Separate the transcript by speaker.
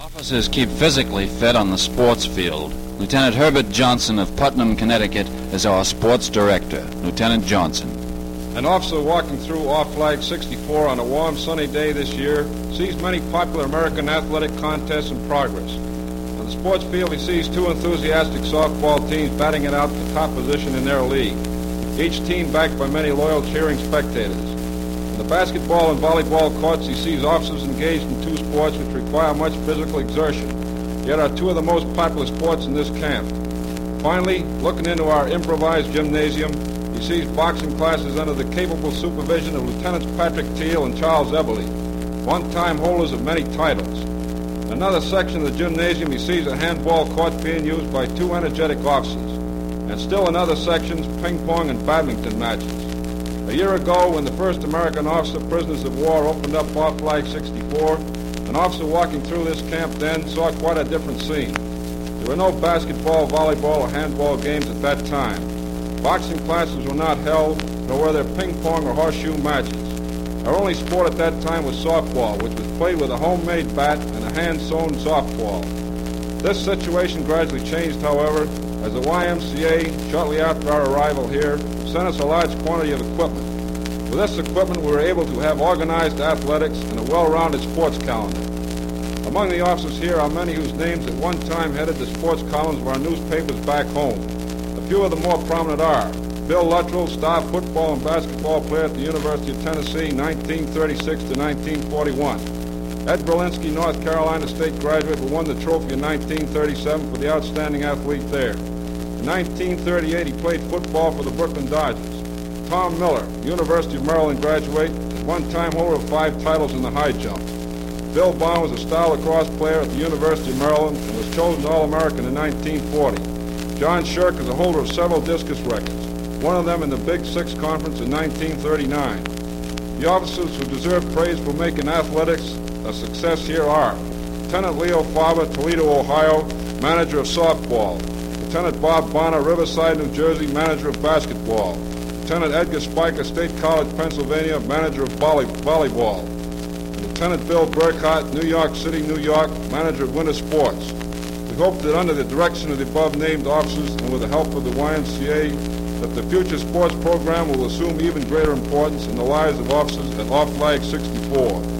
Speaker 1: Officers keep physically fit on the sports field. Lieutenant Herbert Johnson of Putnam, Connecticut is our sports director. Lieutenant Johnson.
Speaker 2: An officer walking through off-flag 64 on a warm, sunny day this year sees many popular American athletic contests in progress. On the sports field, he sees two enthusiastic softball teams batting it out to the top position in their league, each team backed by many loyal cheering spectators. On the basketball and volleyball courts, he sees officers engaged in two sports which require much physical exertion, yet are two of the most popular sports in this camp. Finally, looking into our improvised gymnasium, he sees boxing classes under the capable supervision of Lieutenants Patrick Teal and Charles Eberly, one-time holders of many titles. In another section of the gymnasium, he sees a handball court being used by two energetic officers, and still in other sections, ping-pong and badminton matches. A year ago, when the first American officer prisoners of war opened up off-flag 64, an officer walking through this camp then saw quite a different scene. There were no basketball, volleyball, or handball games at that time. Boxing classes were not held, nor were there ping-pong or horseshoe matches. Our only sport at that time was softball, which was played with a homemade bat and a hand-sewn softball. This situation gradually changed, however, as the YMCA, shortly after our arrival here, sent us a large quantity of equipment. With this equipment, we were able to have organized athletics and a well-rounded sports calendar. Among the officers here are many whose names at one time headed the sports columns of our newspapers back home. A few of the more prominent are Bill Luttrell, star football and basketball player at the University of Tennessee, 1936 to 1941. Ed Berlinski, North Carolina State graduate, who won the trophy in 1937 for the outstanding athlete there. In 1938, he played football for the Brooklyn Dodgers. Tom Miller, University of Maryland graduate, at one time holder of 5 titles in the high jump. Bill Bond was a star lacrosse player at the University of Maryland and was chosen All-American in 1940. John Shirk is a holder of several discus records, one of them in the Big Six Conference in 1939. The officers who deserve praise for making athletics a success here are Lieutenant Leo Faber, Toledo, Ohio, manager of softball. Lieutenant Bob Bonner, Riverside, New Jersey, manager of basketball. Lieutenant Edgar Spiker, State College, Pennsylvania, manager of volleyball. Lieutenant Bill Burkhart, New York City, New York, manager of winter sports. We hope that under the direction of the above-named officers and with the help of the YMCA, that the future sports program will assume even greater importance in the lives of officers at Off-Flag 64.